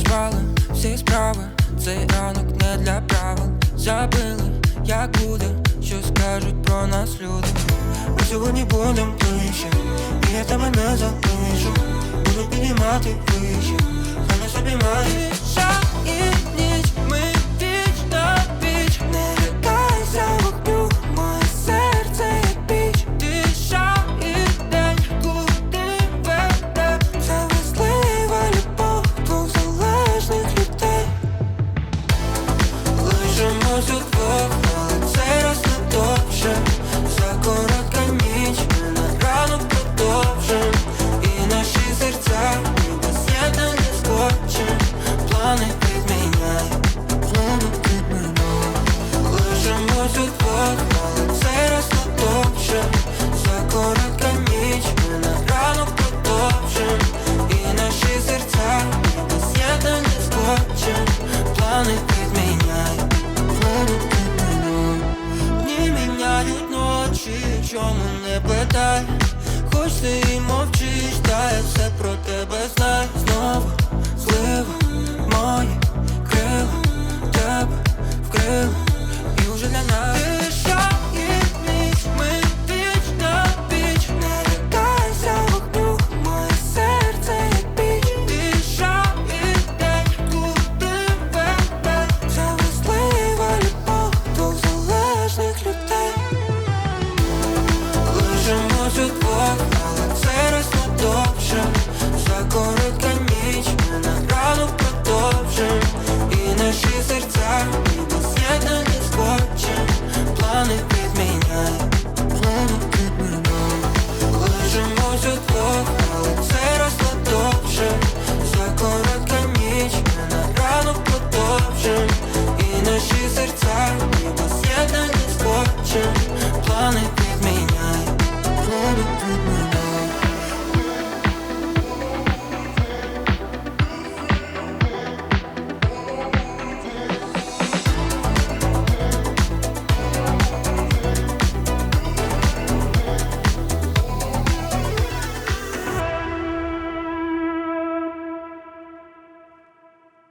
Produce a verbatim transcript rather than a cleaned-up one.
Зірвали всі справи, цей ранок не для правил. Забили, як буде, що скажуть про нас люди. Ми сьогодні будем ближче, і я тебе не залишу. Буду піднімати вище, хай нас обіймає. Тиша і ніч, ми віч на віч. Не лякайся вогню, моє серце як піч. Тиша і день, куди веде. Це веслива любов двох залежних людей. Лишимось удвох, але цей раз не довше. За коротка ніч, ми на ранок продовжим. І наші серця ніби з'єднані скотчем. Плани підміняй, плани підміняй. Лишимось удвох, але цей раз не довше. За коротка ніч, ми на ранок продовжим. І наші серця ніби з'єднані скотчем. Плани підміняй, плани підміняй. Дні міняють ночі, чому не питай. Хоч ти і мовчиш, та я все про тебе знаю. Знову злива, мої крила тебе вкрили, і вже для нас тиша і ніч, ми віч на віч. Не лякайся вогню, моє серце як піч. Тиша і день, куди веде. Це веслива любов двох залежних людей. Лишимось удвох, але цей раз не довше. За коротка ніч, ми на ранок продовжим. І наші серця